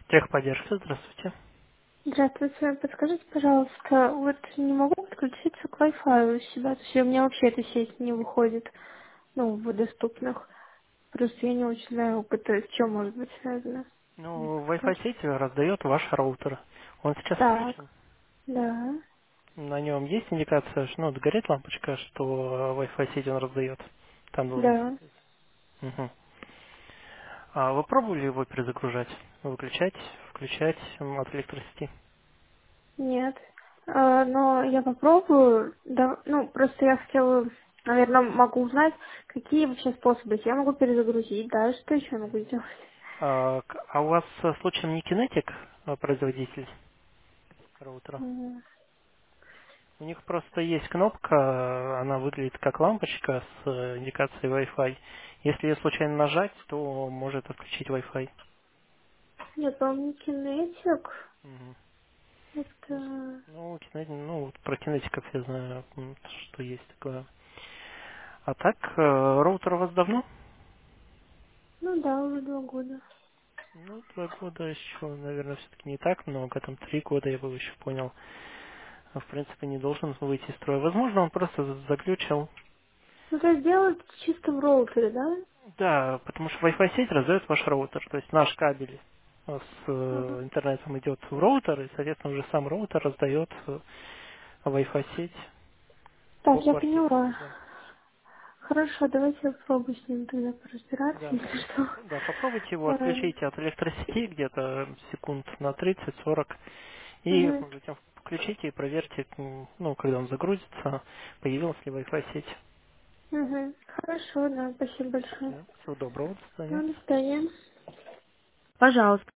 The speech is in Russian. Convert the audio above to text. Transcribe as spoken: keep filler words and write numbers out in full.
Техподдержка, здравствуйте. Здравствуйте. Подскажите, пожалуйста, вот не могу подключиться к Wi-Fi у себя, то есть у меня вообще эта сеть не выходит, ну, в доступных. Просто я не очень знаю, это с чем может быть связано. Не Ну, Wi-Fi подскажете? сеть раздает ваш роутер. Он сейчас Так, включен. да, На нем есть индикация, что, ну, вот горит лампочка, что Wi-Fi сеть он раздает. Там должен да, светить. Мгм. А вы пробовали его перезагружать? Выключать, включать м, от электросети? нет. А, но я попробую, да, ну, просто я хотела, наверное, могу узнать, какие вообще способы. Я могу перезагрузить, да, что еще я могу сделать? А, к- а у вас э, случаем не Kinetic, а, производитель роутера? М, У них просто есть кнопка, она выглядит как лампочка с э, индикацией Wi-Fi. Если ее случайно нажать, то может отключить Wi-Fi. Нет, по-моему, кинетик. Мгм. Ну, с- Это, ну, кине- ну, вот про кинетиков я знаю, м, что есть такое. А так, э, роутер у вас давно? ну да, уже два года. Ну, два года еще, наверное, все-таки не так много, там три года я бы еще понял. А, В принципе, не должен выйти из строя. Возможно, он просто за- заглючил. Ну, то есть делать в чистом роутере, да? Да, потому что Wi-Fi сеть раздает ваш роутер, то есть наш кабель э, с Ага. э, интернетом идет в роутер, и, соответственно, уже сам роутер раздает э, Wi-Fi сеть по Так, я квартире. поняла. Да. Хорошо, давайте я попробую с ним тогда поразбираться, Да, если что. да, попробуйте его Эм, отключить от электросети где-то секунд на тридцать-сорок и мгм, затем включите и проверьте, м, ну, когда он загрузится, появилась ли Wi-Fi сеть. мгм. Хорошо, да, спасибо большое. Да. Всего доброго, до свидания. Ну, до свидания. Пожалуйста.